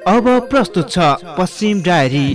अब प्रस्तुत छ पश्चिम डायरी।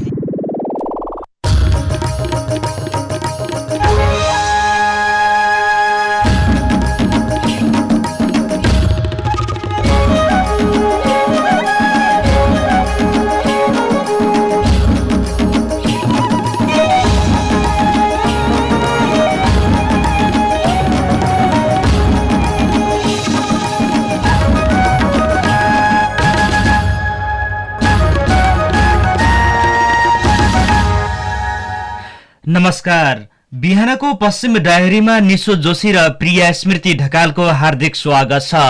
नमस्कार। बिहानको पश्चिम डायरीमा निशो जोशी र प्रिया स्मृति ढकालको हार्दिक स्वागत छ।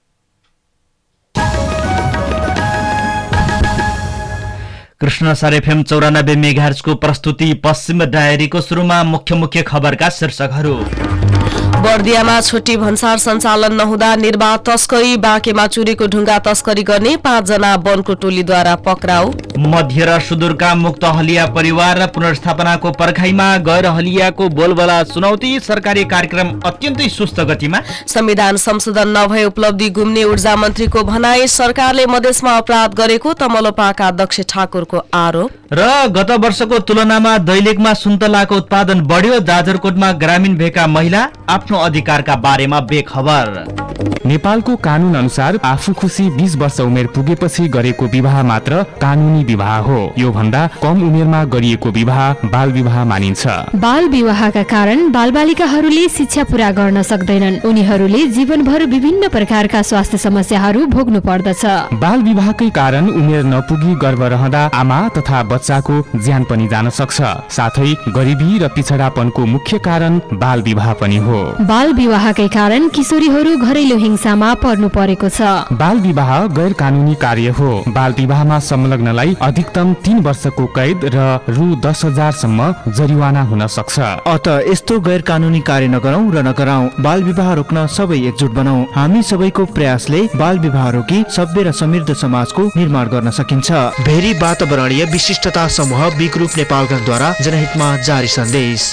कृष्ण सर एफएम 94 मेगाहर्जको प्रस्तुति पश्चिम डायरीको सुरुमा मुख्य खबरका शीर्षकहरू। बर्दियामा छोटी भन्सार सञ्चालन नहुँदा निर्वाध तस्करी, बाँकेमा चुरीको ढुङ्गा तस्करी गर्ने 5 जना वनको टोलीद्वारा पक्राउ। मध्य र सुदूरका मुक्त हलिया परिवार र पुनर्स्थापनाको पर्खाइमा गैर हलियाको बोलबला चुनौती, सरकारी कार्यक्रम अत्यन्तै सुस्त गतिमा। संविधान संशोधन नभए उपलब्धि गुम्ने ऊर्जा मन्त्रीको भनाई, सरकारले मधेसमा अपराध गरेको तमलोपाका अध्यक्ष ठाकुरको आरोप। र गत वर्षको तुलनामा दैलेखमा सुन्तलाको उत्पादन बढ्यो, जाजरकोटमा ग्रामीण भेका महिला आफ्नो अधिकारका बारेमा बेखबर। नेपालको कानून अनुसार आफू खुसी 20 वर्ष उमेर पुगेपछि गरेको विवाह मात्र कानूनी विवाह हो। यो भन्दा कम उमेरमा गरिएको विवाह बाल विवाह मानिन्छ। बाल विवाहका कारण बालबालिकाहरूले शिक्षा पूरा गर्न सक्दैनन्। उनीहरूले जीवनभर विभिन्न प्रकारका स्वास्थ्य समस्याहरू भोग्नु पर्दछ। बाल विवाहकै कारण उमेर नपुगी गर्भ रहँदा आमा तथा बच्चाको ज्यान पनि जान सक्छ। साथै गरिबी र पिछडापनको मुख्य कारण बाल विवाह पनि हो। बाल विवाहकै कारण किशोरीहरू घरेलु हिंसामा पर्नु परेको छ। बाल विवाह गैर कानूनी कार्य हो। बाल विवाहमा संलग्नलाई अधिकतम 3 वर्षको कैद र रु 10,000 सम्म जरिवाना हुन सक्छ। अत यस्तो गैर कानूनी कार्य नगरौं र नगराउँ। बाल विवाह रोक्न सबै एकजुट बनाऊ। हामी सबैको प्रयासले बाल विवाह रोकी सभ्य र समृद्ध समाजको निर्माण गर्न सकिन्छ। भेरी वातावरणीय विशिष्टता समूह बी ग्रुप नेपालगञ्जद्वारा जनहितमा जारी सन्देश।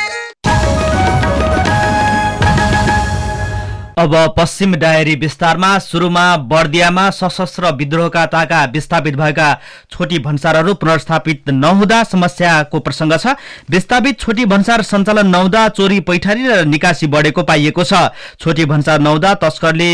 अब पश्चिम डायरी विस्तारमा। सुरुमा बर्दियामा सशस्त्र विद्रोहका ताका विस्थापित भएका छोटी भन्सारहरू पुनर्स्थापित नहुँदा समस्याको प्रसङ्ग छ। विस्थापित छोटी भन्सार सञ्चालन नहुँदा चोरी पैठारी र निकासी बढेको पाइएको छ। छोटी भन्सार नहुँदा तस्करले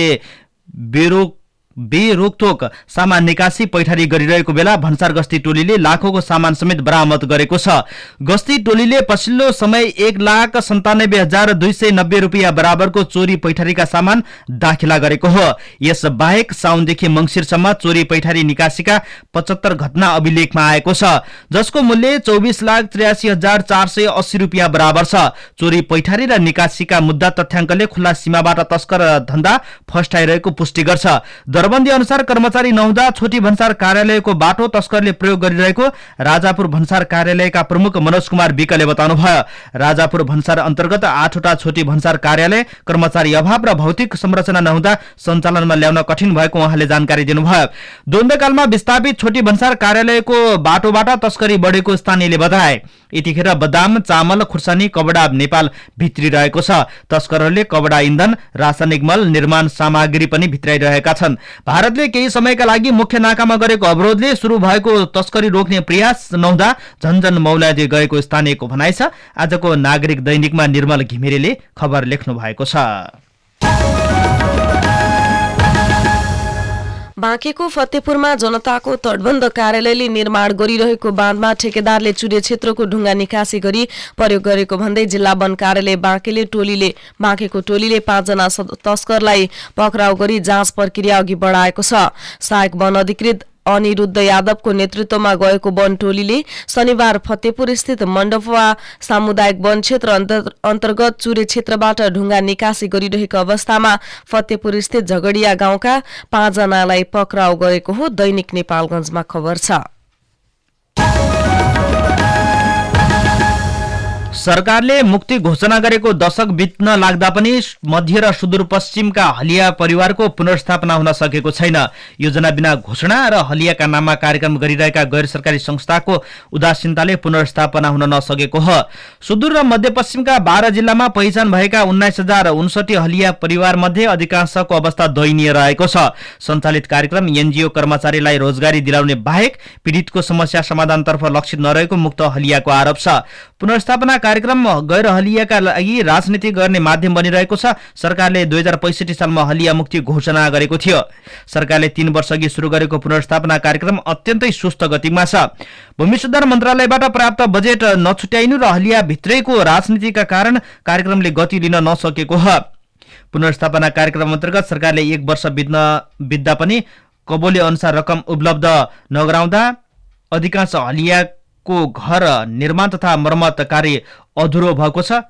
बेरोकटोक सामान निकासी पैठारी गरिरहेको बेला भन्सार गस्ती टोलीले लाखौंको सामान समेत बरामद गरेको छ। गस्ती टोलीले पछिल्लो समय 1,97,290 रुपियाँ बराबरको चोरी पैठारीका सामान दाखिला गरेको हो। यस बाहेक साउनदेखि मंसिरसम्म चोरी पैठारी निकासीका 75 घटना अभिलेखमा आएको छ, जसको मूल्य 24,83,480 रुपियाँ बराबर छ। चोरी पैठारी र निकासीका मुद्दा तथ्याङ्कले खुल्ला सीमाबाट तस्कर धन्दा फस्टाइरहेको पुष्टि गर्छ। दरबन्दी अनुसार कर्मचारी नहुँदा छोटी भन्सार कार्यालयको बाटो तस्करले प्रयोग गरिरहेको राजापुर भन्सार कार्यालयका प्रमुख मनोज कुमार विकले बताउनुभयो। राजापुर भन्सार अन्तर्गत 8वटा छोटी भन्सार कार्यालय कर्मचारी अभाव र भौतिक संरचना नहुँदा सञ्चालनमा ल्याउन कठिन भएको उहाँले जानकारी दिनुभयो। द्वन्द्वकालमा विस्थापित छोटी भन्सार कार्यालयको बाटोबाट तस्करी बढेको स्थानीयले बताए। यतिखेर बदाम, चामल, खुर्सानी, कपडा नेपाल भित्रिरहेको छ। तस्करहरूले कपडा, इन्धन, रासायनिक मल, निर्माण सामग्री पनि भित्राइरहेका छन्। भारतले केही समयका लागि मुख्य नाकामा गरेको अवरोधले सुरु भएको तस्करी रोक्ने प्रयास नहुँदा झन्झन मौलादी गएको स्थानीयको भनाइ छ। आजको नागरिक दैनिकमा निर्मल घिमिरेले खबर लेख्नु भएको छ। बाँकेको फतेपुरमा जनताको तटबन्ध कार्यालयले निर्माण गरिरहेको बाँधमा ठेकेदारले चुरे क्षेत्रको ढुङ्गा निकासी गरी प्रयोग गरेको भन्दै जिल्ला वन कार्यालय बाँकेको टोलीले 5 जना तस्करलाई पक्राउ गरी जाँच प्रक्रिया अघि बढाएको छ। सहायक वन अधिकृत अनिरुद्ध यादवको नेतृत्वमा गएको वन टोलीले शनिबार फतेपुर स्थित मण्डपवा सामुदायिक वन क्षेत्र अन्तर्गत चुरे क्षेत्रबाट ढुङ्गा निकासी गरिरहेको अवस्थामा फतेपुर स्थित झगडिया गाउँका 5 जनालाई पक्राउ गरेको हो। दैनिक नेपालगञ्जमा खबर छ। सरकारले मुक्ति घोषणा गरेको दशक बित्न लाग्दा पनि मध्य र सुदूरपश्चिमका हलिया परिवारको पुनर्स्थापना हुन सकेको छैन। योजना बिना घोषणा र हलियाका नाममा कार्यक्रम गरिरहेका गैर सरकारी संस्थाको उदासीनताले पुनर्स्थापना हुन नसकेको हो। सुदूर र मध्यपश्चिमका 12 जिल्लामा पहिचान भएका 19,059 हलिया परिवार मध्ये अधिकांशको अवस्था दयनीय रहेको छ। सञ्चालित कार्यक्रम एनजीओ कर्मचारीलाई रोजगारी दिलाउने बाहेक पीडितको समस्या समाधानतर्फ लक्षित नरहेको मुक्त हलियाको आरोप छ। पुनर्स्थापना कार्यक्रम गैर हलियाका लागि राजनीति गर्ने माध्यम बनिरहेको छ। सरकारले 2065 सालमा हलिया मुक्ति घोषणा गरेको थियो। सरकारले 3 वर्षअघि सुरु गरेको पुनर्स्थापना कार्यक्रम अत्यन्तै सुस्त गतिमा छ। भूमि सुधार मन्त्रालयबाट प्राप्त बजेट नछुट्याइनु र हलिया भित्रैको राजनीतिका कारण कार्यक्रमले गति लिन नसकेको हो। पुनर्स्थापना कार्यक्रम अन्तर्गत सरकारले 1 वर्ष बित्दा पनि कबोले अनुसार रकम उपलब्ध नगराउँदा अधिकांश हलियाको घर निर्माण तथा मर्मत कार्य अधुरो भएको छ।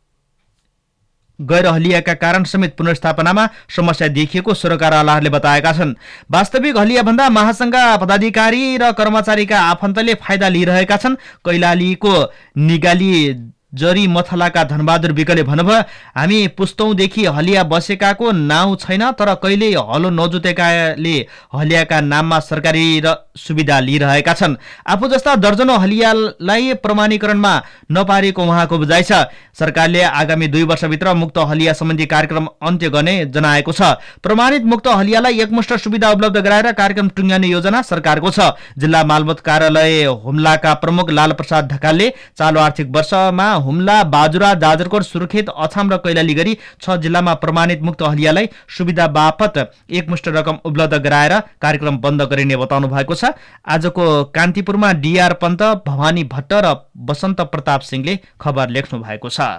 गैर हलियाका कारण समेत पुनर्स्थापनामा समस्या देखिएको सरकारवालाहरूले बताएका छन्। वास्तविक हलियाभन्दा महासंघका पदाधिकारी र कर्मचारीका आफन्तले फाइदा लिइरहेका छन्। कैलालीको निगाली जरी मथलाका धनबहादुर विकले भन्नुभयो, हामी पुस्तौंदेखि हलिया बसेकाको नाउँ छैन, तर कहिले हलो नजोतेकाले हलियाका नाममा सरकारी सुविधा लिइरहेका छन्। आफू जस्ता दर्जनौं हलियालाई प्रमाणीकरणमा नपारेको उहाँको बुझाइ छ। सरकारले आगामी 2 वर्षभित्र मुक्त हलिया सम्बन्धी कार्यक्रम अन्त्य गर्ने जनाएको छ। प्रमाणित मुक्त हलियालाई एकमुष्ट सुविधा उपलब्ध गराएर कार्यक्रम टुङ्ग्याउने योजना सरकारको छ। जिल्ला मालपोत कार्यालय हुम्लाका प्रमुख लालप्रसाद ढकालले चालु आर्थिक वर्षमा हुम्ला, बाजुरा, जाजरकोट, सुर्खेत, अछाम र कैलाली गरी 6 जिल्लामा प्रमाणित मुक्त हलियालाई सुविधा बापत एकमुष्ट रकम उपलब्ध गराएर कार्यक्रम बन्द गरिने बताउनु भएको छ। आजको कान्तिपुरमा डीआर पन्त, भवानी भट्ट र बसन्त प्रताप सिंहले खबर लेख्नु भएको छ।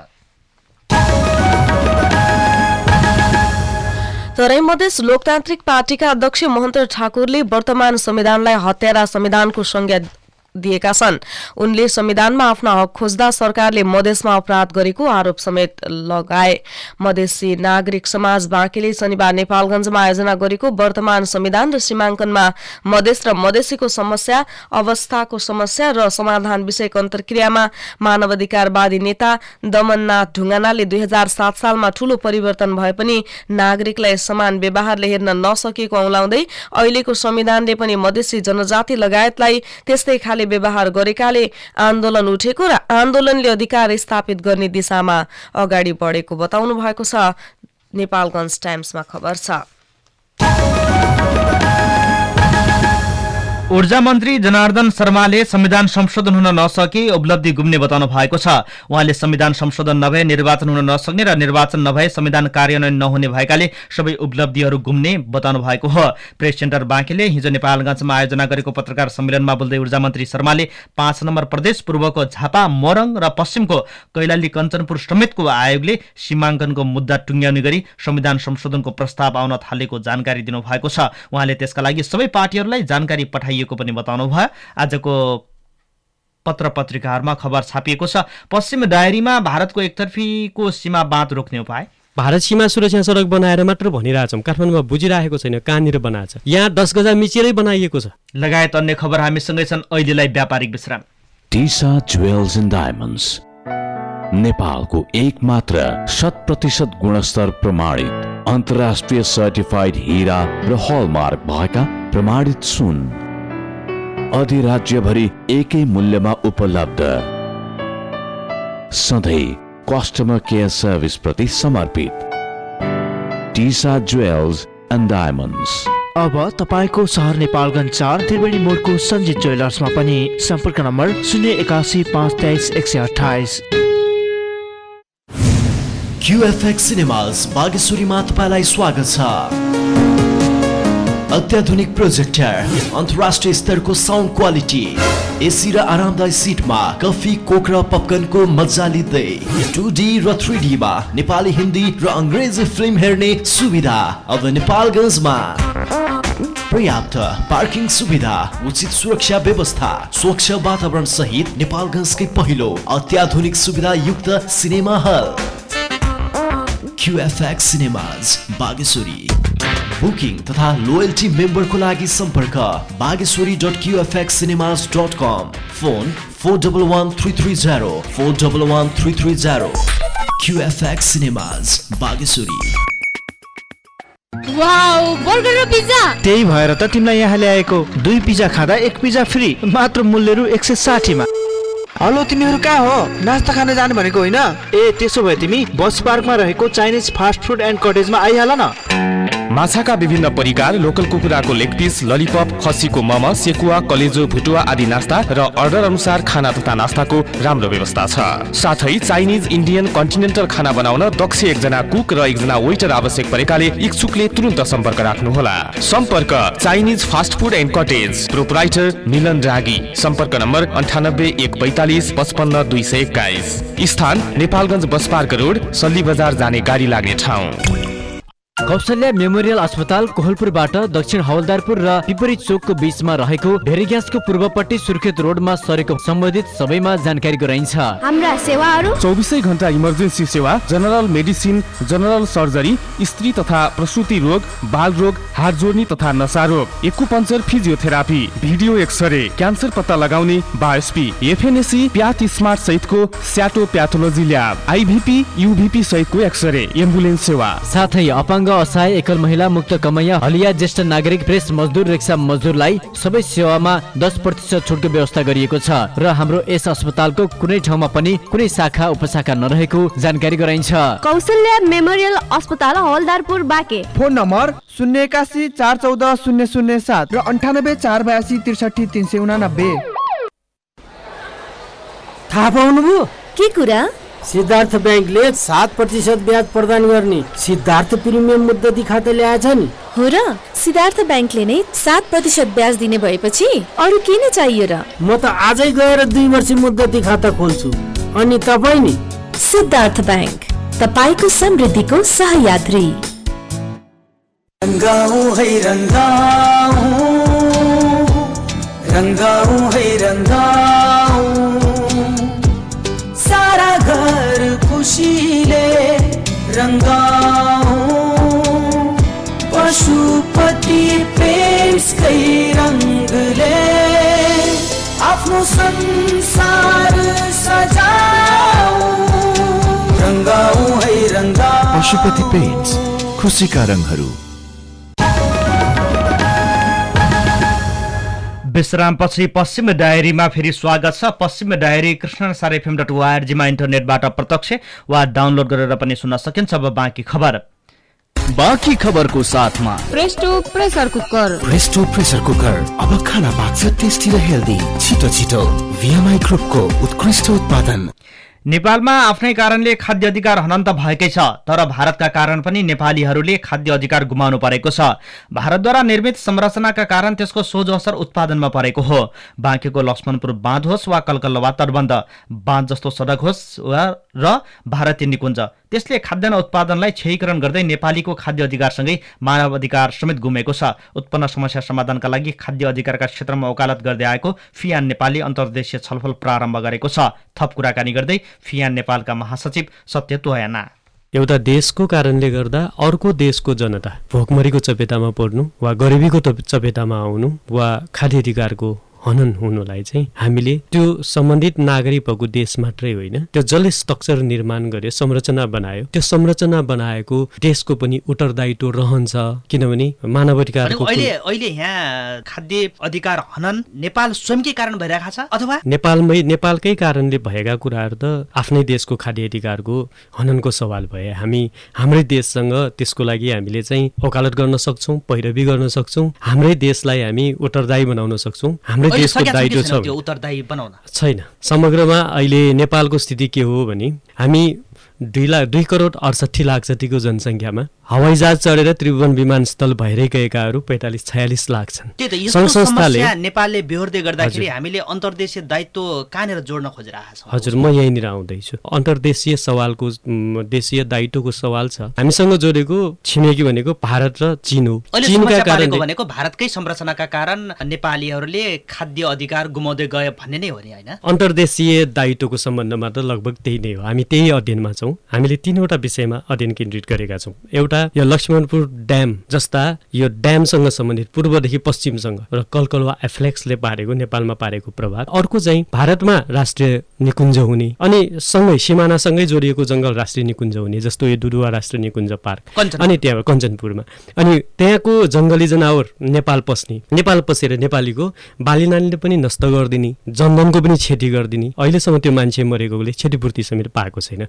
तराई मधेस लोकतान्त्रिक पार्टीका अध्यक्ष महन्त ठाकुरले वर्तमान संविधानलाई हत्यारा संविधानको संज्ञा दिएका छन्। उनले संविधानमा आफ्ना हक खोज्दा सरकारले मधेसमा अपराध गरेको आरोप समेत लगाए। मधेसी नागरिक समाज बाँकेले शनिबार नेपालगञ्जमा आयोजना गरेको वर्तमान संविधान र सीमाङ्कनमा मधेस र मधेसीको समस्या, अवस्थाको समस्या र समाधान विषयक अन्तर्क्रियामा मानवाधिकारवादी नेता दमननाथ ढुङ्गानाले 2007 सालमा ठूलो परिवर्तन भए पनि नागरिकलाई समान व्यवहारले हेर्न नसकेको औलाउँदै अहिलेको संविधानले पनि मधेसी जनजाति लगायतलाई त्यस्तै खाले व्यवहार गरेकाले आन्दोलन उठेको र आन्दोलनले अधिकार स्थापित गर्ने दिशामा अगाडि बढेको बताउनु भएको छ। नेपालगञ्ज टाइम्समा खबर छ। ऊर्जा मन्त्री जनार्दन शर्माले संविधान संशोधन हुन नसके उपलब्धि गुम्ने बताउनु भएको छ। उहाँले संविधान संशोधन नभए निर्वाचन हुन नसक्ने र निर्वाचन नभए संविधान कार्यान्वयन नहुने भएकाले सबै उपलब्धिहरू गुम्ने बताउनु भएको हो। प्रेस सेन्टर बाँकेले हिजो नेपालगञ्जमा आयोजना गरेको पत्रकार सम्मेलनमा बोल्दै ऊर्जा मन्त्री शर्माले 5 नम्बर प्रदेश, पूर्वको झापा, मोरङ र पश्चिमको कैलाली, कञ्चनपुर समेतको आयोगले सीमाङ्कनको मुद्दा टुङ्ग्याउने गरी संविधान संशोधनको प्रस्ताव आउन थालेको जानकारी दिनुभएको छ। उहाँले त्यसका लागि सबै पार्टीहरूलाई जानकारी पठाइएको पनि बताउनु भयो। आजको पत्र पत्रिकाहरूमा खबर छापिएको छ। पश्चिम डायरीमा भारतको एकतर्फीको सीमा बाँध रोक्ने उपाय। भारत सीमा सुरक्षा सडक बनाएर मात्र भनिरहेछौँ, काठमाडौँमा बुझिरहेको छैन, कहाँनिर बनाएको छ, यहाँ 10 गजा मिचेरै बनाइएको छ लगायत अन्य खबर हामीसँगै छन्। अहिलेलाई व्यापारिक विश्राम। टिसा ज्वेल्स एन्ड डायमन्ड्स नेपालको एकमात्र 100% गुणस्तर प्रमाणित अन्तर्राष्ट्रिय सर्टिफाइड हीरा र हलमार्क भएका प्रमाणित सुन अधिराज्यभरि एकै मूल्यमा उपलब्ध, सधैँ कस्टमर केयर सर्भिस प्रति समर्पित। Tisa jewels and diamonds. अब तपाईको सहर नेपालगञ्ज 4 त्रिवेणी मोडको सञ्जित ज्वेलर्समा पनि। सम्पर्क नम्बर 081 523 128। QFX सिनेमाज बागेश्वरीमा तपाईलाई स्वागत छ। अत्याधुनिक प्रोजेक्टर, अन्तर्राष्ट्रिय स्तरको साउन्ड क्वालिटी, एसी र आरामदायी सिटमा कफी, कोक र पपकर्नको मजा लिँदै 2D र 3D मा नेपाली, हिन्दी र अंग्रेजी फिल्म हेर्ने सुविधा अब नेपालगञ्जमा। पर्याप्त पार्किङ सुविधा, उचित सुरक्षा व्यवस्था, स्वच्छ वातावरण सहित नेपालगञ्जकै पहिलो अत्याधुनिक सुविधा युक्त cinema hall QFX cinemas Bageshwari. Booking तथा लोयल्टी मेम्बरको लागि सम्पर्क bageshwari.qfxcinemas.com, phone 411330 411330। QFX Cinemas, Bageshwari. Wow, burger र पिज्जा। त्यही भएर त तिमीलाई यहाँ ल्याएको। 2 पिज्जा खाँदा 1 पिज्जा फ्री, मात्र मूल्य रु 160 मा। हेलो, तिमीहरू कहाँ हो? नास्ता खान जाने भनेको होइन? ए त्यसो भए तिमी बस पार्कमा रहेको चाइनिज फास्ट फुड एन्ड कटेजमा आइहाल न। माछाका विभिन्न परिकार, लोकल कुकुराको लेग पिस, ललिपप, खसीको मम, सेकुवा, कलेजो, भुटुवा आदि नास्ता र अर्डर अनुसार खाना तथा नास्ताको राम्रो व्यवस्था छ। साथै चाइनिज, इन्डियन, कन्टिनेन्टल खाना बनाउन दक्ष एकजना कुक र एकजना वेटर आवश्यक परेकाले इच्छुकले तुरुन्त सम्पर्क राख्नुहोला। सम्पर्क Chinese fast food and cottage, proprietor Milan Ragi. सम्पर्क नम्बर 98 142 55 221। स्थान Nepalgunj bus park road, Salli Bazar जाने गाडी लाग्ने ठाउँ। कौशल्या मेमोरियल अस्पताल कोहलपुरबाट दक्षिण हवलदारपुर र पिपरी चोकको बीचमा रहेको भेरी ग्यासको पूर्वपट्टि सुर्खेत रोडमा सरेको सम्बन्धित सबैमा जानकारी गराइन्छ। हाम्रा सेवाहरू 24 घण्टा इमर्जेन्सी सेवा, जनरल मेडिसिन, जनरल सर्जरी, स्त्री तथा प्रसुति रोग, बाल रोग, हात जोड्नी तथा नसा रोग, acupuncture, physiotherapy, video x-ray, cancer पत्ता लगाउने, बायोस्पी, एफएनएसी, प्याथ स्मार्ट सहितको स्याटो प्याथोलोजी ल्याब, आइभिपी, युभिपी सहितको एक्सरे, एम्बुलेन्स सेवा। साथै अपाङ्ग, असहाय, एकल महिला, मुक्त कमैया, हलिया, ज्येष्ठ नागरिक, प्रेस मजदुर, रिक्सा मजदुरलाई सबै सेवामा 10% छुटको व्यवस्था गरिएको छ र हाम्रो यस अस्पतालको कुनै ठाउँमा पनि कुनै शाखा उपशाखा नरहेको जानकारी गराइन्छ। कौशल्या मेमोरियल अस्पताल हवलदारपुर बाँके। फोन नम्बर 081 414 007 र 98 482 63 389। थाहा पाउनुभयो के कुरा? सिद्धार्थ ब्याङ्कले 7% ब्याज प्रदान गर्ने सिद्धार्थ प्रिमियम मुद्दती खाता ल्याएछ नि। हो र? सिद्धार्थ ब्याङ्कले नै 7% ब्याज दिने भएपछि अरू किन चाहियो र? म त आजै गएर 2 वर्ष मुद्दती खाता खोल्छु। अनि तपाईँ नि? सिद्धार्थ ब्याङ्क, तपाईको समृद्धिको सहयात्री। रंगाऊ है रंगाऊ, रंगाऊ है रंगाऊ, सारा घर खुशीले रंगाऊ, पशुपति पेशकै रंगले आफ्नो संसार सजाऊ, रंगाऊ है रंगाऊ। पशुपति पेन्ट्स, खुसीका रङहरू। विश्रामपछि पश्चिम डायरीमा फेरि स्वागत छ। पश्चिम डायरी कृष्णसार.fm.org मा इन्टरनेटबाट प्रत्यक्ष वा डाउनलोड गरेर पनि सुन्न सकिन्छ। अब बाँकी खबर। बाँकी खबरको साथमा Presto pressure cooker. Presto pressure cooker अब खाना पाक्छ टेस्टी र हेल्दी। छिटो छिटो VMI ग्रुपको उत्कृष्ट उत्पादन। नेपालमा आफ्नै कारणले खाद्य अधिकार हनन त भएकै छ, तर भारतका कारण पनि नेपालीहरूले खाद्य अधिकार गुमाउनु परेको छ। भारतद्वारा निर्मित संरचनाका कारण त्यसको सोझो असर उत्पादनमा परेको हो। बाँकेको लक्ष्मणपुर बाँध होस् वा कलकलवा तटबन्ध बाँध जस्तो सडक होस् र भारतीय निकुञ्ज, त्यसले खाद्यान्न उत्पादनलाई क्षयीकरण गर्दै नेपालीको खाद्य अधिकारसँगै मानव अधिकार समेत गुमेको छ। उत्पन्न समस्या समाधानका लागि खाद्य अधिकारका क्षेत्रमा वकालत गर्दै आएको फियान नेपालले अन्तर्देशीय छलफल प्रारम्भ गरेको छ। थप कुराकानी गर्दै फियान नेपालका महासचिव सत्य तोयाना, एउटा देशको कारणले गर्दा अर्को देशको जनता भोकमरीको चपेटामा पर्नु वा गरिबीको चपेटामा आउनु वा खाद्य अधिकारको हनन हुनुलाई चाहिँ हामीले त्यो सम्बन्धित नागरिक भएको देश मात्रै होइन, त्यो जसले स्ट्रक्चर निर्माण गर्यो, संरचना बनायो, त्यो संरचना बनाएको देशको पनि उत्तरदायित्व रहन्छ। किनभने मानव अधिकारको अहिले यहाँ खाद्य अधिकार हनन नेपाल स्वयंकै कारण भइरहेको छ अथवा नेपालकै कारणले भएका कुराहरू त आफ्नै देशको खाद्य अधिकारको हननको सवाल भए हाम्रै देशसँग त्यसको लागि हामीले चाहिँ वकालत गर्न सक्छौँ, पैरवी गर्न सक्छौँ, हाम्रै देशलाई हामी उत्तरदायी बनाउन सक्छौँ। हाम्रै देशको दायित्व छ उत्तरदायी बनाउन छैन। समग्रमा अहिले नेपालको स्थिति के हो भने हामी 2 करोड 68 लाख जतिको जनसङ्ख्यामा हवाईजहाज चढेर त्रिभुवन विमानस्थल भएरै गएकाहरू 45-46 लाख छन्। संस्थाले नेपालले बेहोर्दै गर्दाखेरि हामीले अन्तर्देशीय दायित्व कहाँनिर जोड्न खोजिरहेका छौँ? हजुर, म यहीँनिर आउँदैछु। अन्तर्देशीय सवालको देशीय दायित्वको सवाल छ। हामीसँग जोडेको छिमेकी भनेको भारत र चीन हो। चीनका कारण भनेको भारतकै संरचनाका कारण नेपालीहरूले खाद्य अधिकार गुमाउँदै गए भन्ने नै हो नि, हैन? अन्तर्देशीय दायित्वको सम्बन्धमा त लगभग त्यही नै हो। हामी त्यही अध्ययनमा छौँ। छौँ हामीले 3वटा विषयमा अध्ययन केन्द्रित गरेका छौँ। एउटा यो लक्ष्मणपुर ड्याम जस्ता यो ड्यामसँग सम्बन्धित पूर्वदेखि पश्चिमसँग र कलकलुवा एफ्लेक्सले पारेको नेपालमा पारेको प्रभाव। अर्को चाहिँ भारतमा राष्ट्रिय निकुञ्ज हुने अनि सँगै सिमानासँगै जोडिएको जङ्गल राष्ट्रिय निकुञ्ज हुने, जस्तो यो दुधुवा राष्ट्रिय निकुञ्ज पार्क अनि त्यहाँ कञ्चनपुरमा, अनि त्यहाँको जङ्गली जनावर नेपाल पस्ने, नेपाल पसेर नेपालीको बालीनालीले पनि नष्ट गरिदिने, जनधनको पनि क्षति गरिदिने। अहिलेसम्म त्यो मान्छे मरेकोले क्षतिपूर्ति समेत पाएको छैन।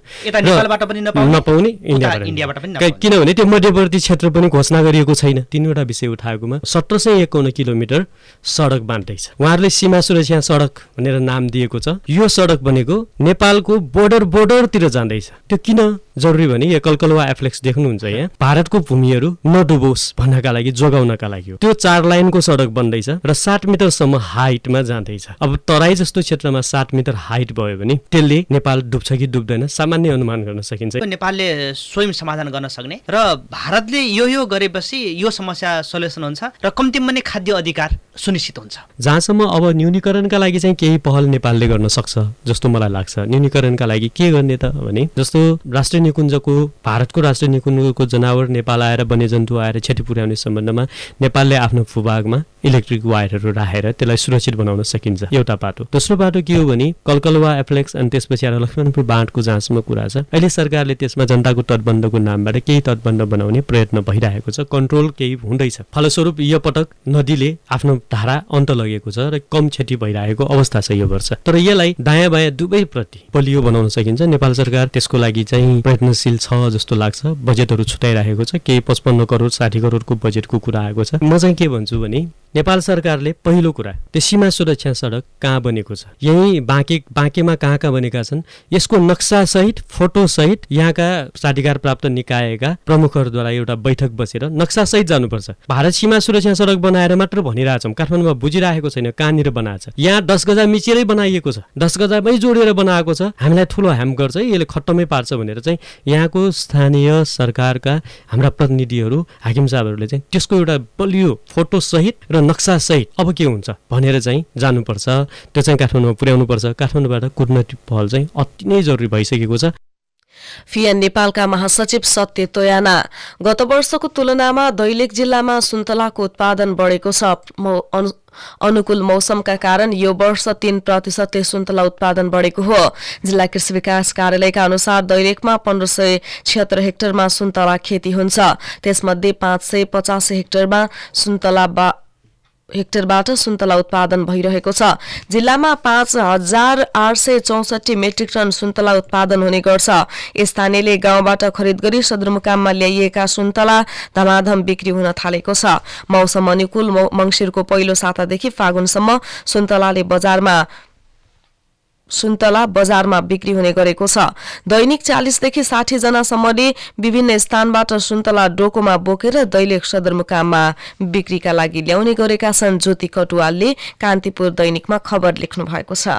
नपाउने इन्डियाबाट पनि, किनभने त्यो मध्यवर्ती क्षेत्र पनि घोषणा गरिएको छैन। 3वटा विषय उठाएकोमा 1751 किलोमिटर सडक बाँड्दैछ। उहाँहरूले सीमा सुरक्षा सडक भनेर नाम दिएको छ। यो सडक भनेको नेपालको बोर्डरतिर जाँदैछ। त्यो किन जरुरी भने यो कलकलुवा एफ्लेक्स देख्नुहुन्छ यहाँ, भारतको भूमिहरू नडुबोस् भन्नका लागि, जोगाउनका लागि हो। त्यो 4 लाइनको सडक बन्दैछ र 60 मिटरसम्म हाइटमा जाँदैछ। अब तराई जस्तो क्षेत्रमा 60 मिटर हाइट भयो भने त्यसले नेपाल डुब्छ कि डुब्दैन सामान्य अनुमान गर्न सकिन्छ। नेपालले स्वयं समाधान गर्न सक्ने र भारतले यो गरेपछि यो समस्या सल्युसन हुन्छ र कम्तीमा नै खाद्य अधिकार सुनिश्चित हुन्छ। जहाँसम्म अब न्यूनीकरणका लागि चाहिँ केही पहल नेपालले गर्न सक्छ जस्तो मलाई लाग्छ। न्यूनीकरणका लागि के गर्ने त भने, जस्तो राष्ट्रिय निकुञ्जको, भारतको राष्ट्रिय निकुञ्जको जनावर नेपाल आएर वन्यजन्तु आएर क्षति पुर्याउने सम्बन्धमा नेपालले आफ्नो भूभागमा इलेक्ट्रिक वायरहरू राखेर त्यसलाई सुरक्षित बनाउन सकिन्छ, एउटा बाटो। दोस्रो बाटो के हो भने कलकलुवा एफ्लेक्स अनि त्यसपछि आएर लक्ष्मणपुर बाँधको जहाँसम्म कुरा छ, अहिले सरकारले त्यसमा जनताको तटबन्धको नामबाट केही तटबन्ध बनाउने प्रयत्न भइरहेको छ, कन्ट्रोल केही हुँदैछ। फलस्वरूप यो पटक नदीले आफ्नो धारा अन्त लगेको छ र कम क्षति भइरहेको अवस्था छ यो वर्ष। तर यसलाई दायाँ बायाँ दुवैप्रति बलियो बनाउन सकिन्छ। नेपाल सरकार त्यसको लागि चाहिँ प्रयत्नशील छ जस्तो लाग्छ। बजेटहरू छुट्याइरहेको छ, केही 55 करोड 60 करोडको बजेटको कुरा आएको छ। म चाहिँ के भन्छु भने नेपाल सरकारले पहिलो कुरा त्यो सीमा सुरक्षा सडक कहाँ बनेको छ, यही बाँकेमा कहाँ बनेका छन्, यसको नक्सा सहित फोटो सहित यहाँका साधिकार प्राप्त निकायका प्रमुखहरूद्वारा एउटा बैठक बसेर नक्सा सहित जानुपर्छ। भारत सीमा सुरक्षा सडक बनाएर मात्र भनिरहेछौँ, काठमाडौँमा बुझिरहेको छैन कहाँनिर बनाएको छ। यहाँ 10 गजा मिचेरै बनाइएको छ, 10 गजामै जोडेर बनाएको छ। हामीलाई ठुलो ह्याम गर्छ यसले खट्टमै पार्छ भनेर चाहिँ यहाँको स्थानीय सरकारका हाम्रा प्रतिनिधिहरू हाकिम साहबहरूले चाहिँ त्यसको एउटा बलियो फोटो सहित र नक्सा सहित अब के हुन्छ भनेर चाहिँ जानुपर्छ। त्यो चाहिँ काठमाडौँमा पुर्याउनुपर्छ। काठमाडौँबाट कूटनीतिक पहल चाहिँ अति नै जरुरी भइसकेको छ। फिएन नेपालका महासचिव सत्य तोयाना, गत वर्षको तुलनामा दैलेख जिल्लामा सुन्तलाको उत्पादन बढेको छ। अनुकूल मौसमका कारण यो वर्ष 3% सुन्तला उत्पादन बढेको हो। जिल्ला कृषि विकास कार्यालयका अनुसार दैलेखमा 1576 हेक्टरमा सुन्तला खेती हुन्छ। त्यसमध्ये 585 हेक्टरबाट सुन्तला उत्पादन भइरहेको छ। जिल्लामा 5864 मेट्रिक टन सुन्तला उत्पादन हुने गर्छ। स्थानीयले गाउँबाट खरिद गरी सदरमुकाममा ल्याइएका सुन्तला धमाधम बिक्री हुन थालेको छ। मौसम अनुकूल मङ्सिरको पहिलो सातादेखि फागुनसम्म सुन्तला बजारमा बिक्री हुने गरेको छ। दैनिक 40 देखि 60 जनासम्मले विभिन्न स्थानबाट सुन्तला डोकोमा बोकेर दैलेख सदरमुकाममा बिक्रीका लागि ल्याउने गरेका छन्। ज्योति कटुवालले कान्तिपुर दैनिकमा खबर लेख्नु भएको छ।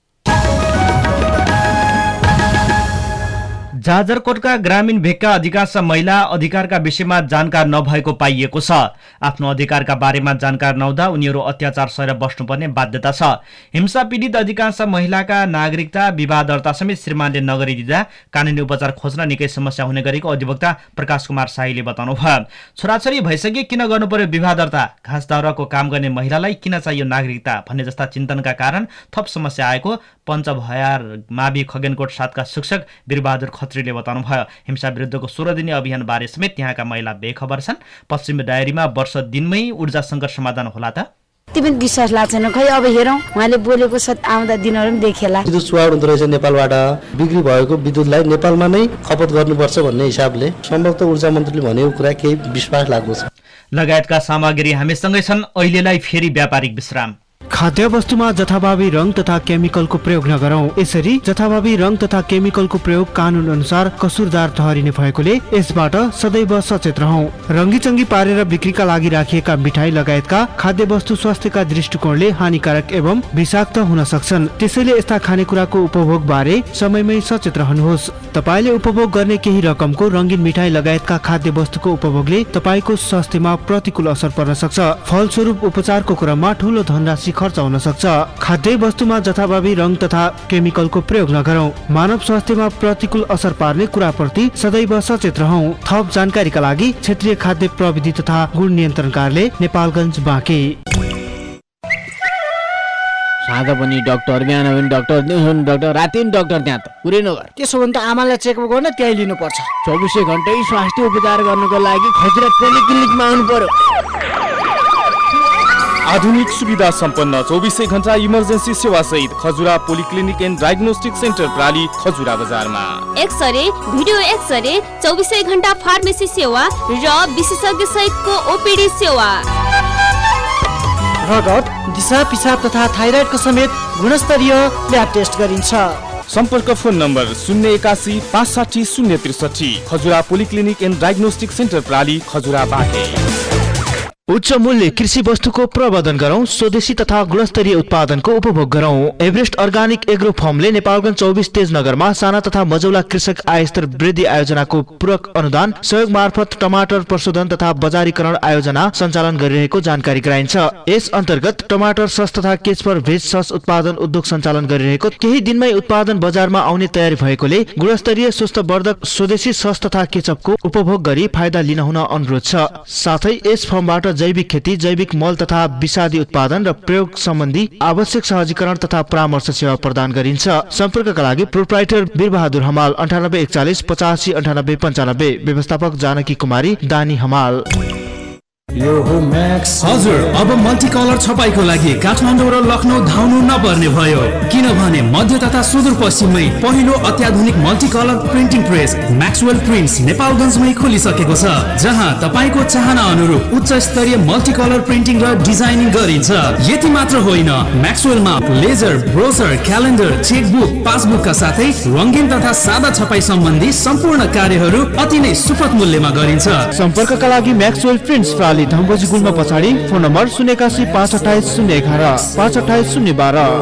जाजरकोटका ग्रामीण भेगका अधिकांश महिला अधिकारका विषयमा जानकार नभएको पाइएको छ। आफ्नो अधिकारका बारेमा जानकार नहुँदा उनीहरू अत्याचार सहेर बस्नुपर्ने बाध्यता छ। हिंसा पीडित अधिकांश महिलाका नागरिकता विवाह दर्ता समेत श्रीमानले नगरिदिँदा कानुनी उपचार खोज्न निकै समस्या हुने गरेको अधिवक्ता प्रकाश कुमार शाहीले बताउनुभयो। छोराछोरी भइसके किन गर्नु पर्यो विवाह दर्ता, घाँस दाउराको काम गर्ने महिलालाई किन चाहियो नागरिकता भन्ने जस्ता चिन्तनका कारण थप समस्या आएको पञ्चभयार मावि खगेनकोट 7 का शिक्षक वीरबहादुर खत्रीले बताउनुभयो। हिंसा विरुद्धको 16 दिने अभियान बारे समेत यहाँका महिला बेखबर छन्। पश्चिमी डायरीमा वर्ष दिनमै ऊर्जा सङ्कट समाधान होला त? तिमी विश्वास लाग्छन् खै अब हेरौँ उहाँले बोलेको छ आउँदा दिनहरू पनि देखेला। विद्युत सुवाड हुँदो रहेछ नेपालबाट, बिक्री भएको विद्युतलाई नेपालमा नै खपत गर्नुपर्छ भन्ने हिसाबले सम्भवतः ऊर्जा मन्त्रीले भनेको कुरा केही विश्वास लाग्दो छ। लगायतका सामग्री हामीसँगै छन्। अहिलेलाई फेरि व्यापारिक विश्राम। खाद्य वस्तुमा जथाभावी रङ तथा केमिकलको प्रयोग नगरौं। यसरी जथाभावी रङ तथा केमिकलको प्रयोग कानून अनुसार कसुरदार ठहरिने भएकोले यसबाट सदैव सचेत रहौं। रङ्गीचङ्गी पारेर बिक्रीका लागि राखिएका मिठाई लगायतका खाद्य वस्तु स्वास्थ्यका दृष्टिकोणले हानिकारक एवं विषाक्त हुन सक्छन्। त्यसैले यस्ता खानेकुराको उपभोग बारे समयमै सचेत रहनुहोस्। तपाईले उपभोग गर्ने केही रकमको रङ्गीन मिठाई लगायतका खाद्य वस्तुको उपभोगले तपाईको स्वास्थ्यमा प्रतिकूल असर पर्न सक्छ। फलस्वरूप उपचारको क्रममा ठूलो धनराशि खर्च हुन सक्छ। खाद्य वस्तुमा जथाभावी रङ तथा केमिकलको प्रयोग नगरौं। मानव स्वास्थ्यमा प्रतिकूल असर पार्ने कुराप्रति सदैव सचेत रहौं। थप जानकारीका लागि क्षेत्रीय खाद्य प्रविधि तथा गुण नियन्त्रण कार्यालय नेपालगञ्ज बाँके। साँझ पनि डाक्टर, बिहान पनि डाक्टर, दिउँसो पनि डाक्टर, राति पनि डाक्टर, त्यहाँ त पुरै नगर। त्यसो भने त आमालाई चेकअप गर्न त्यहीँ लिनुपर्छ। 24 घण्टै स्वास्थ्य उपचार गर्नको लागि खजुरा पोलिक्लिनिकमा आउनु पर्यो। आधुनिक सुविधा सम्पन्न 24 घण्टा इमर्जेन्सी सेवा सहित Khajura polyclinic and diagnostic centre प्राली खजुरा बजारमा। एक्सरे, भिडियो एक्सरे, 24 घण्टा फार्मेसी सेवा र विशेषज्ञ सहितको ओपीडी सेवा। रगत, दिशा पिसाब तथा थाइराइडको समेत गुणस्तरीय ल्याब टेस्ट गरिन्छ। सम्पर्क phone number 081 560 063। Khajura polyclinic and diagnostic centre प्राली खजुरा बाँके। उच्च मूल्य कृषि वस्तुको प्रवर्धन गरौं, स्वदेशी तथा गुणस्तरीय उत्पादनको उपभोग गरौं। एभरेस्ट अर्गानिक एग्रो फर्मले नेपालगञ्ज 24 तेजनगरमा साना तथा मझौला कृषक आयस्तर वृद्धि आयोजनाको पूरक अनुदान सहयोग मार्फत टमाटर प्रशोधन तथा बजारीकरण आयोजना सञ्चालन गरिरहेको जानकारी गराइन्छ। यस अन्तर्गत टमाटर सस तथा केचपर भेज सस उत्पादन उद्योग सञ्चालन गरिरहेको, केही दिनमै उत्पादन बजारमा आउने तयारी भएकोले गुणस्तरीय स्वस्थवर्धक स्वदेशी सस तथा केचपको उपभोग गरी फाइदा लिन हुन अनुरोध छ। साथै यस फर्मबाट जैविक खेती, जैविक मल तथा विषादी उत्पादन र प्रयोग सम्बन्धी आवश्यक सहजीकरण तथा परामर्श सेवा प्रदान गरिन्छ। सम्पर्कका लागि प्रोप्राइटर वीरबहादुर हमाल 9841 85 98 95, व्यवस्थापक जानकी कुमारी दानी हमाल। हजुर, अब मल्टी कलर छपाईको लागि काठमाडौँ र लखनऊ धाउनु नपर्ने भयो, किनभने मध्य तथा सुदूरपश्चिममै पहिलो अत्याधुनिक multi colour printing press Maxwell Prints नेपालगञ्जमै खोलिसकेको छ, जहाँ तपाईँको चाहना अनुरूप उच्च स्तरीय मल्टी कलर प्रिन्टिङ र डिजाइनिङ गरिन्छ। यति मात्र होइन, म्याक्सवेलमा लेजर, ब्रोसर, क्यालेन्डर, चेकबुक, पासबुकका साथै रङ्गीन तथा सादा छपाई सम्बन्धी सम्पूर्ण कार्यहरू अति नै सुपथ मूल्यमा गरिन्छ। सम्पर्कका लागि म्याक्सवेल प्रिन्ट्स प्राली धम्बोजी गुल्मा पछाडि, फोन नम्बर 081 528 011 528 012।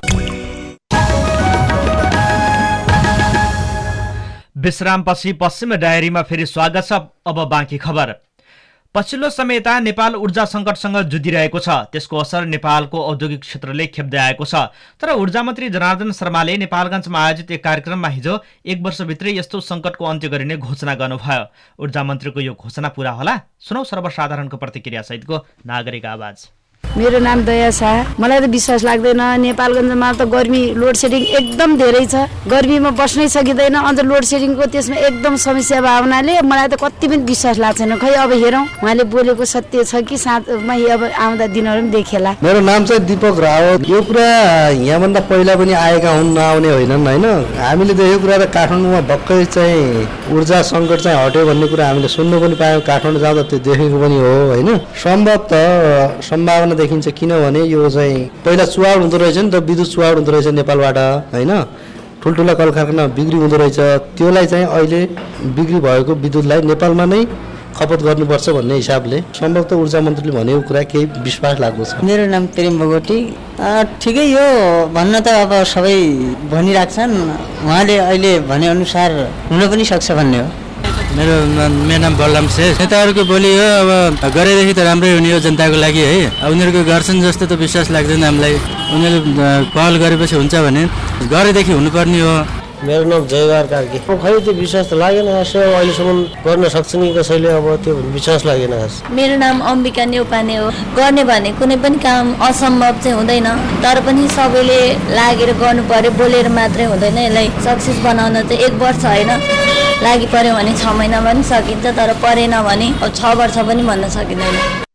विश्रामपछि पश्चिम डायरीमा फेरि स्वागत छ। अब बाँकी खबर। पछिल्लो समयता नेपाल ऊर्जा सङ्कटसँग जुधिरहेको छ। त्यसको असर नेपालको औद्योगिक क्षेत्रले खेप्दै आएको छ। तर ऊर्जा मन्त्री जनार्दन शर्माले नेपालगञ्जमा आयोजित एक कार्यक्रममा हिजो 1 वर्षभित्रै यस्तो सङ्कटको अन्त्य गरिने घोषणा गर्नुभयो। ऊर्जा मन्त्रीको यो घोषणा पूरा होला? सुनौ सर्वसाधारणको प्रतिक्रिया सहितको नागरिक आवाज। मेरो नाम दया शाह। मलाई त विश्वास लाग्दैन, नेपालगञ्जमा त गर्मी लोड सेडिङ एकदम धेरै छ। गर्मीमा बस्नै सकिँदैन, अझ लोड सेडिङको त्यसमा एकदम समस्या भावनाले मलाई त कति पनि विश्वास लाग्छ छैन। खै अब हेरौँ उहाँले बोलेको सत्य छ कि साँचमै अब आउँदा दिनहरू पनि देखेला। मेरो नाम चाहिँ दीपक रावत। यो कुरा यहाँभन्दा पहिला पनि आएका हुन्, नआउने होइनन् होइन। हामीले त यो कुरा त काठमाडौँमा भक्कै चाहिँ ऊर्जा सङ्कट चाहिँ हट्यो भन्ने कुरा हामीले सुन्नु पनि पायौँ। काठमाडौँ जाँदा त्यो देखेको पनि हो होइन। सम्भवतः सम्भावना देखिन्छ, किनभने यो चाहिँ पहिला चुहाड हुँदो रहेछ नि त, विद्युत चुहाड हुँदो रहेछ नेपालबाट होइन। ठुल्ठुला कल कारखाना बिक्री हुँदो रहेछ, त्यसलाई चाहिँ अहिले बिक्री भएको विद्युतलाई नेपालमा नै खपत गर्नुपर्छ भन्ने हिसाबले सम्भवतः ऊर्जा मन्त्रीले भनेको कुरा केही विश्वास लाग्दो छ। मेरो नाम प्रेम बोगटी। ठिकै यो भन्न त अब सबै भनिराख्छन्, उहाँले अहिले भनेअनुसार हुन पनि सक्छ भन्ने हो। मेरो नाम बलराम शेष। नेताहरूको बोली हो अब गरेदेखि त राम्रै हुने हो जनताको लागि है। उनीहरूको गर्छन् जस्तो त विश्वास लाग्दैन हामीलाई। उनीहरूले पहल गरेपछि हुन्छ भने गरेदेखि हुनुपर्ने हो। मेरो नाम जयगार कार्की। खै त्यो विश्वास त लागेन खास, अहिलेसम्म गर्न सक्छ नि कसैले, अब त्यो विश्वास लागेन खास। मेरो नाम अम्बिका नेउपाने हो। गर्ने भने कुनै पनि काम असम्भव चाहिँ हुँदैन, तर पनि सबैले लागेर गर्नु पर्यो, बोलेर मात्रै हुँदैन। यसलाई सक्सेस बनाउन चाहिँ 1 वर्ष होइन, लागि पर्यो भने 6 महिना पनि सकिन्छ, तर परेन भने 6 वर्ष पनि भन्न सकिँदैन।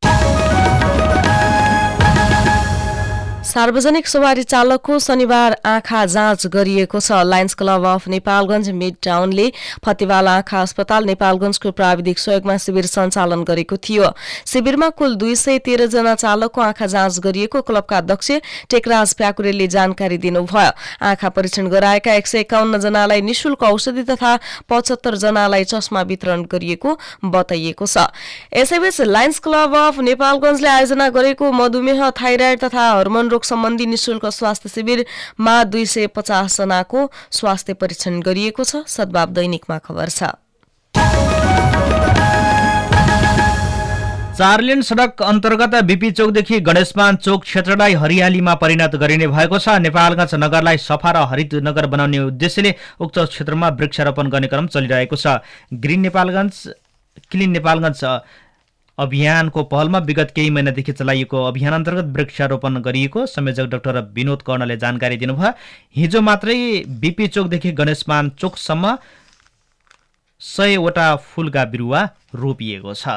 सार्वजनिक सवारी चालकको शनिबार आँखा जाँच गरिएको छ। Lions Club of Nepalgunj Mid टाउनले फतेवाल आँखा अस्पताल नेपालगञ्जको प्राविधिक सहयोगमा शिविर सञ्चालन गरेको थियो। शिविरमा कुल 213 जना चालकको आँखा जाँच गरिएको क्लबका अध्यक्ष टेकराज प्याकुरेलले जानकारी दिनुभयो। आँखा परीक्षण गराएका 151 जनालाई निशुल्क औषधि तथा 75 जनालाई चस्मा वितरण गरिएको बताइएको छ। यसैबीच लायन्स क्लब अफ नेपालगञ्जले आयोजना गरेको मधुमेह, थाइराइड तथा हर्मोन सम्बन्धी निशुल्क स्वास्थ्य शिविरमा 250 जनाको स्वास्थ्य परीक्षण गरिएको छ। सद्भाव दैनिकमा खबर छ। 4 लेन सडक अन्तर्गत बीपी चौकदेखि गणेशमान चौक क्षेत्रलाई हरियालीमा परिणत गरिने भएको छ। नेपालगञ्ज नगरलाई सफा र हरित नगर बनाउने उद्देश्यले उक्त क्षेत्रमा वृक्षारोपण गर्ने क्रम चलिरहेको छ। ग्रिन नेपालगञ्ज क्लिन नेपालगञ्ज अभियानको पहलमा विगत केही महिनादेखि चलाइएको अभियान अन्तर्गत वृक्षारोपण गरिएको संयोजक डाक्टर विनोद कर्णले जानकारी दिनुभयो। हिजो मात्रै बीपी चौकदेखि गणेशमान चौकसम्म 100 वटा फूलका बिरुवा रोपिएको छ।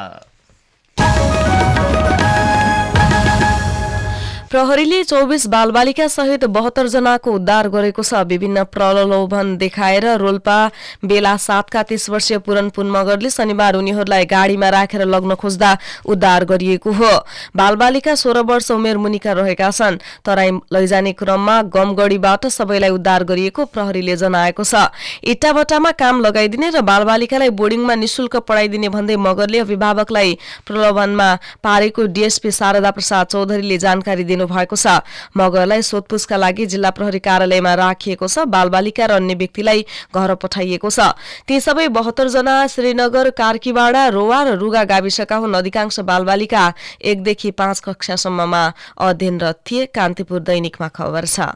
प्रहरीले 24 बालबालिका सहित 72 जनाको उद्धार गरेको छ। विभिन्न प्रलोभन देखाएर रोल्पा बेला 7 का 30 वर्षीय पूरन पुन मगरले शनिबार उनीहरूलाई गाडीमा राखेर लग्न खोज्दा उद्धार गरिएको हो। बालबालिका 16 वर्ष उमेर मुनिका रहेका छन्। तराई लैजाने क्रममा गमगढीबाट सबैलाई उद्धार गरिएको प्रहरीले जनाएको छ। इट्टाभट्टामा काम लगाइदिने र बालबालिकालाई बोर्डिङमा निशुल्क पढाइदिने भन्दै मगरले अभिभावकलाई प्रलोभनमा पारेको डीएसपी शारदा प्रसाद चौधरीले जानकारी दिनु भएको छ। मगरलाई सोधपुछका लागि जिल्ला प्रहरी कार्यालयमा राखिएको छ। बालबालिका र अन्य व्यक्तिलाई घर पठाइएको छ। ती सबै 72 जना श्रीनगर, कार्कीबाडा, रोवा र रुगा गाविसका हुन्। अधिकांश बालबालिका 1 देखि 5 कक्षासम्ममा अध्ययनरत थिए। कान्तिपुर दैनिकमा खबर छ।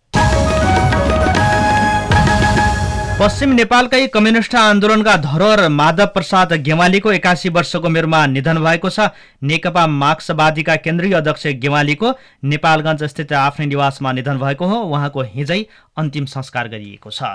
पश्चिम नेपालकै कम्युनिस्ट आन्दोलनका धरोहर माधव प्रसाद गेवालीको 81 वर्षको उमेरमा निधन भएको छ। नेकपा मार्क्सवादीका केन्द्रीय अध्यक्ष गेवालीको नेपालगञ्ज स्थित आफ्नै निवासमा निधन भएको हो। उहाँको हिजै अन्तिम संस्कार गरिएको छ।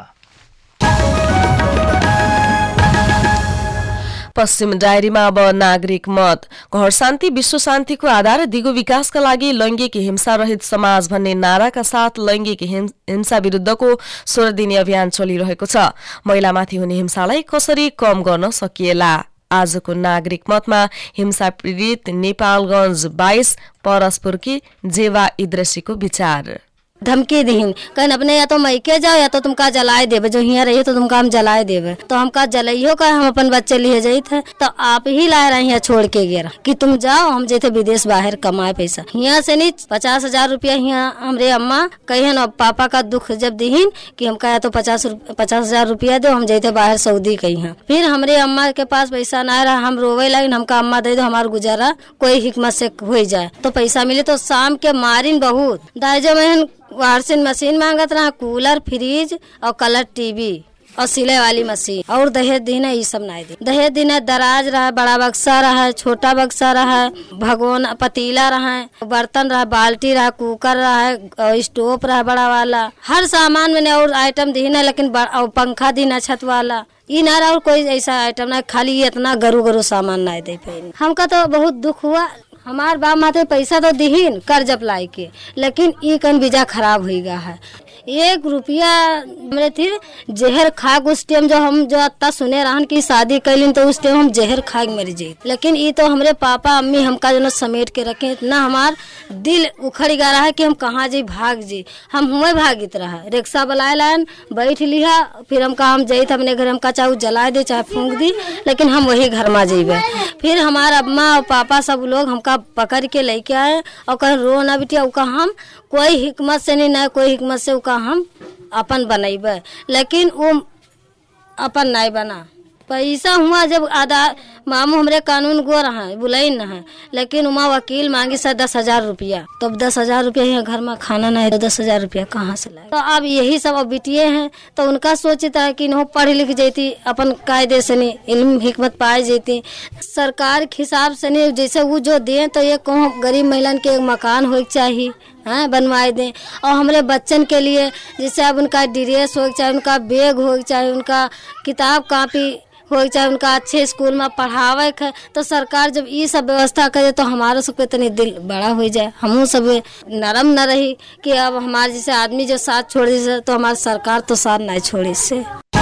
पश्चिम डायरीमा अब नागरिक मत। घर शान्ति विश्व शान्तिको आधार, दिगो विकासका लागि लैङ्गिक हिंसा रहित समाज भन्ने नाराका साथ लैङ्गिक हिंसा विरुद्धको 16 दिने अभियान चलिरहेको छ। महिलामाथि हुने हिंसालाई कसरी कम गर्न सकिएला? आजको नागरिक मतमा हिंसा पीडित नेपालगञ्ज 22 परस्पुरकी जेवा इद्रेसीको विचार। धमकी दीन कहन अपने या तो मैके जाओ या तो तुमका जलाए देवे, जो यहाँ रही तो तुमका हम जलाए देवे। तो हमका जलाइयो का हम अपन बच्चे लिए जाते थे तो आप ही लाए रहे यहाँ छोड़ के गिरा कि तुम जाओ, हम जेते विदेश बाहर कमाए पैसा। यहाँ से नहीं 50,000 रुपया यहाँ हमरे अम्मा कहे न पापा का दुख जब दीन कि हमका या तो 50,000 रुपया दो, हम जेते बाहर सऊदी कहीं। फिर हमरे अम्मा के पास पैसा ना रहा, हम रोवे लगे, हमका अम्मा दे दो हमारा गुजारा कोई हिकमत से हो जाए। तो पैसा मिले तो शाम के मारिन बहुत दाइजो में वॉशिंग मशीन मांगत रहा, कूलर, फ्रिज और कलर टीवी और सिलाई वाली मशीन और दहेज दिन ये सब नहीं दी। दहेज दिन दराज रहा, बड़ा बक्सा रहा, छोटा बक्सा रहा, भगोन पतीला रहा, बर्तन रहा, बाल्टी रहा, कुकर रहा, स्टोव रहा बड़ा वाला, हर सामान मैंने और आइटम दी ना, लेकिन और पंखा दी ना छत वाला ये ना और कोई ऐसा आइटम ना, खाली ये इतना गरु सामान नहीं दे पाए। हमका तो बहुत दुख हुआ। हमार बाप माते पैसा तो दीहीन कर्ज अप्लाई के, लेकिन ई कन वीजा खराब हो गया है। 1 रुपया हमरे थी जहर खाग उस टाइम जो हम जो अत्ता सुने रहन की शादी कैलिन तो उस टाइम हम जहर खाग मर जाये। लेकिन ये तो हमरे पापा अम्मी हमका जो समेट के रखे, इतना हमार दिल उखड़ गा रहा है कि हम कहाँ जी भाग जी। हम हुए भागित रहा, रिक्शा बुलाए लाइन बैठ लिया, फिर हम जाये अपने घर, हमका चाहे जला दे चाहे फूंक दी, लेकिन हम वही घर में जेबे। फिर हमारा अम्मा और पापा सब लोग हमका पकड़ के लेके आए और कहे रो ना बिटिया, उका हम कोई हिकमत से नहीं, कोई हिकमत से उका हम अपन बनैबे, लेकिन वो अपन नहीं बना। पैसा हुआ जब आधा मामू हमरे कानून गो रहा है बुलाई न है, लेकिन उमा वकील मांगी सर 10,000 रुपया। तो 10,000 रुपया यहाँ घर में खाना नहीं है तो 10,000 रुपया कहाँ से लाए? तो अब यही सब अब बिटिए हैं तो उनका सोचता है कि न पढ़ लिख जाती, अपन कायदे से नहीं इल्म हिकमत पाई जाती। सरकार के हिसाब से नहीं जैसे वो जो दें तो ये कहूँ गरीब महिला के एक मकान हो चाहिए, हाँ बनवाए दें। और हमारे बच्चन के लिए जैसे अब उनका ड्रेस हो चाहे, उनका बैग हो चाहे, उनका किताब कापी हो चाहे, उनका अच्छे स्कूल में पढ़ावे है, तो सरकार जब ये सब व्यवस्था करे तो हमारा सबके इतनी दिल बड़ा हो जाए, हमू सब नरम न रही कि अब हमारे जैसे आदमी जो साथ छोड़ दे तो हमारी सरकार तो साथ नहीं छोड़ी से।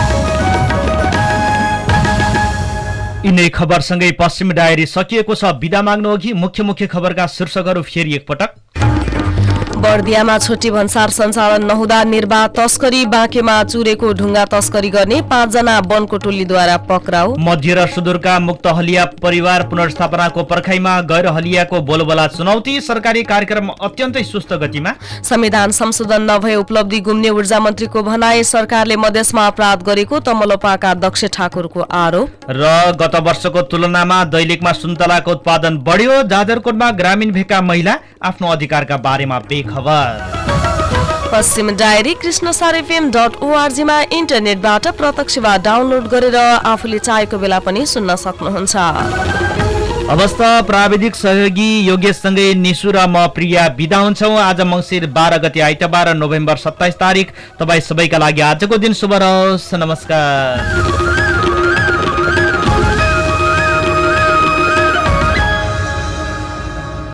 यिनै खबरसँगै पश्चिम डायरी सकिएको छ। बिदा माग्नु अघि मुख्य खबरका शीर्षकहरू फेरि एकपटक। बर्दियामा छोटी भन्सार सञ्चालन नहुँदा निर्वाह तस्करी, बाँकेमा चुरेको ढुङ्गा तस्करी गर्ने 5 जना वनको टोलीद्वारा पक्राउ। मध्य र सुदूरका मुक्त हलिया परिवार पुनर्स्थापनाको पर्खाइमा गैर हलियाको बोलबोला चुनौती, सरकारी कार्यक्रम अत्यन्तै सुस्त गतिमा। संविधान संशोधन नभए उपलब्धि गुम्ने ऊर्जा मन्त्रीको भनाई, सरकारले मधेसमा अपराध गरेको तमलोपाका दक्ष ठाकुरको आरोप। र गत वर्षको तुलनामा दैलेखमा सुन्तलाको उत्पादन बढ्यो, जाजरकोटमा ग्रामीण भेगका महिला आफ्नो अधिकारका बारेमा बेखबर। पश्चिम डायरी कृष्णसारfm.org मा इन्टरनेटबाट प्रत्यक्ष वा डाउनलोड गरेर आफूले चाहेको बेला पनि सुन्न सक्नुहुन्छ। अवस्था प्राविधिक सहयोगी योगेशसँगै निशु र म प्रिया बिदा हुन्छौँ। आज मङ्सिर 12 गते आइतबार नोभेम्बर 27 तारिक। तपाईँ सबैका लागि आजको दिन शुभ रहोस्। नमस्कार।